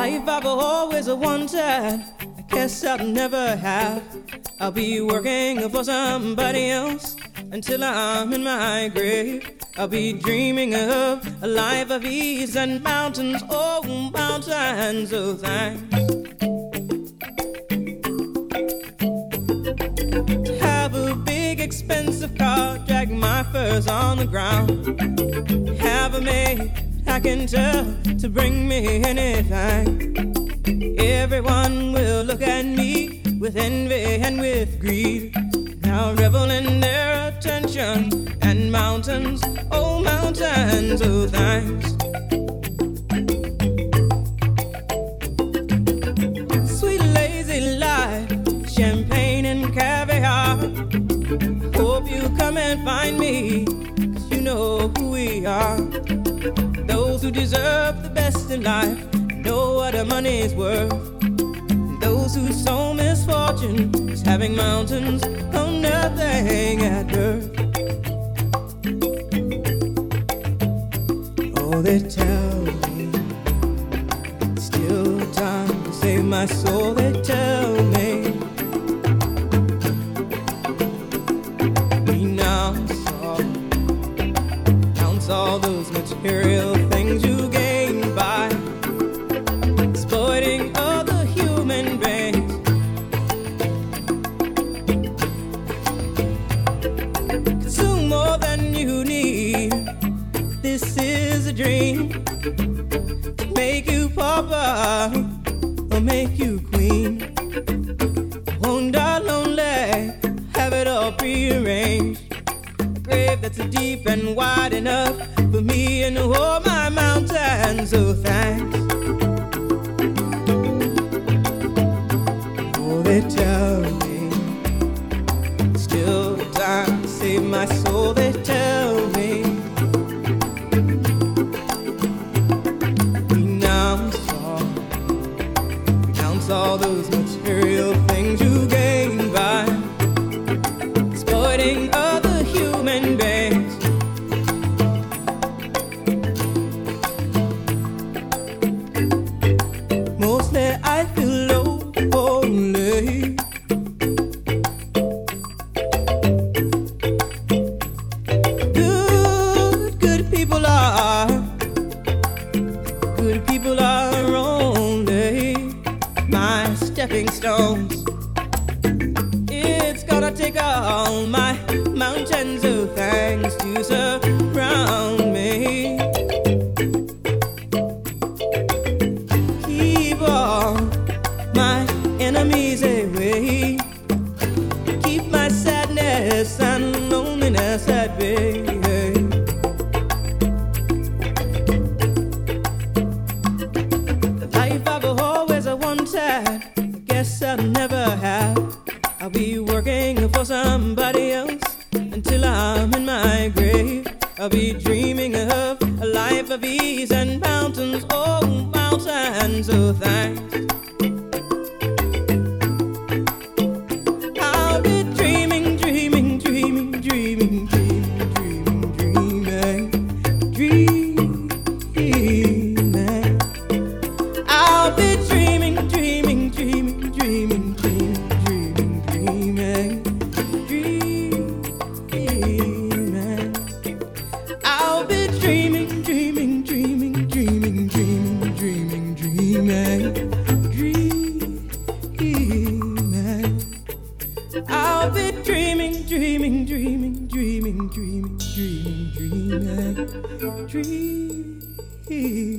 Life I've always wanted, I guess I'll never have. I'll be working for somebody else until I'm in my grave. I'll be dreaming of a life of ease and mountains, oh mountains of thanks. To have a big expensive car, drag my furs on the ground, have a maid I can tell to bring me anything. Everyone will look at me with envy and with greed. I'll revel in their attention and mountains, oh mountains of thanks. Sweet lazy life, champagne and caviar. Hope you come and find me, 'cause you know who we are. Those who deserve the best in life know what the money's worth. Those who sow misfortune is having mountains on nothing at birth. Oh, they tell me still time to save my soul. They tell me renounce all those material things you gain by exploiting other human beings. Consume more than you need. This is a dream to make you pauper or make you queen. Won't die lonely, have it all prearranged. Grave that's deep and wide enough for me and all my mountains of thanks. Oh, they tell me still time to save my soul. They tell me renounce all those material things you gain by exploiting other human beings. Mostly I feel lonely. Good people are only my stepping stones. It's gonna take all my mountains of thanks to surround me. Keep all my enemies away. Keep my sadness and loneliness at bay. The life I've always wanted, I guess I'll never have. I'll be working for somebody else until I'm in my grave. I'll be dreaming of a life of ease and mountains, oh mountains of thanks. I'll be dreaming, dreaming, dreaming, dreaming, dreaming, dreaming, dreaming, dreaming. I'll be dreaming, dreaming, dreaming, dreaming, dreaming. I'll be dreaming, dreaming, dreaming, dreaming, dreaming, dreaming, dreaming, dreaming. I'll be dreaming, dreaming, dreaming, dreaming, dreaming, dreaming, dreaming, dreaming.